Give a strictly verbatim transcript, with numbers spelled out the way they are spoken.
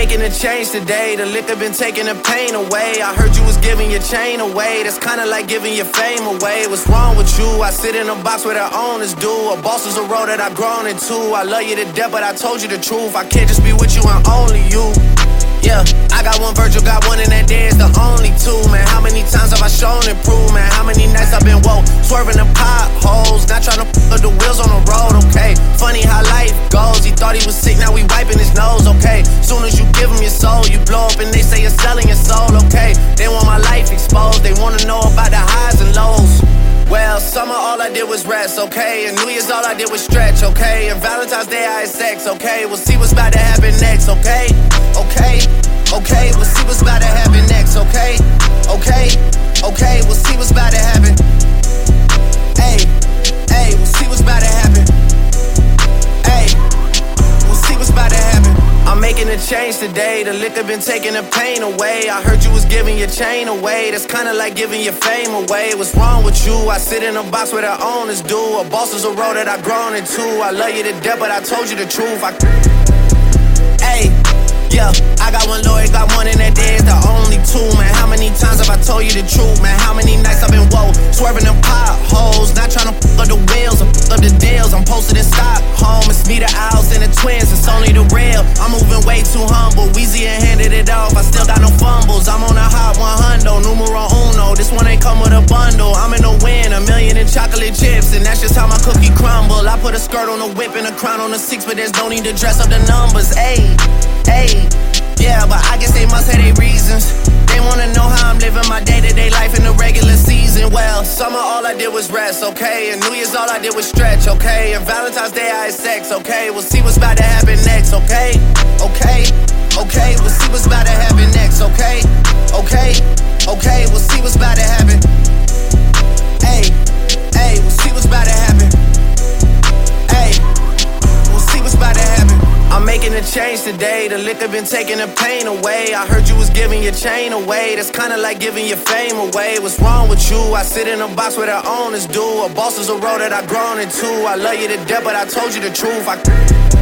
making a change today. The liquor been taking the pain away. I heard you was giving your chain away. That's kinda like giving your fame away. What's wrong with you? I sit in a box where the owners do. A boss is a road that I've grown into. I love you to death, but I told you the truth. I can't just be with you and only you. Yeah, I got one Virgil, got one, and that day is the only two, man. How many times have I shown and proved, man? How many nights I've been woke, swerving the potholes, not trying to put the wheels on the road, okay? Funny how life goes, he thought he was sick, now we wiping his nose, okay? Soon as you give him your soul, you blow up and they say you're selling your soul, okay? They want my life exposed, they wanna know about the highs and lows. Well, summer all I did was rest, okay? And New Year's all I did was stretch, okay? And Valentine's Day I had sex, okay? We'll see what's about to happen next, okay? Okay, okay, we'll see what's about to happen next, okay? Okay, okay, we'll see what's about to happen. Hey, hey, we'll see what's about to happen. Hey, we'll see what's about to happen. I'm making a change today. The liquor been taking the pain away. I heard you was giving your chain away. That's kinda like giving your fame away. What's wrong with you? I sit in a box where the owners do. A boss is a road that I've grown into. I love you to death, but I told you the truth. I Hey, yeah, I got one lawyer, got one, and that day is the only two, man. How many times have I told you the truth, man? How many nights I've been woke, swerving them potholes, not trying to fuck up the wheels or fuck up the deals. I'm posted in Stockholm, it's me, the Owls, and the twins, it's only the real. I'm moving way too humble, Weezy and handed it off, I still got no fumbles. I'm on a hot one hundred, numero uno, this one ain't come with a bundle. I'm in the win, a million in chocolate chips, and that's just how my cookie crumble. I put a skirt on a whip and a crown on a six, but there's no need to dress up the numbers, ayy. Hey, yeah, but I guess they must have their reasons. They wanna know how I'm living my day-to-day life in the regular season. Well, summer all I did was rest, okay? And New Year's all I did was stretch, okay? And Valentine's Day I had sex, okay? We'll see what's about to happen next, okay? Okay, okay, we'll see what's about to happen next, okay? Okay, okay, we'll see what's about to happen. Hey, hey, we'll see what's about to happen. Hey, we'll see what's about to happen. I'm making a change today. The liquor been taking the pain away. I heard you was giving your chain away. That's kinda like giving your fame away. What's wrong with you? I sit in a box where the owners do. A boss is a road that I've grown into. I love you to death, but I told you the truth. I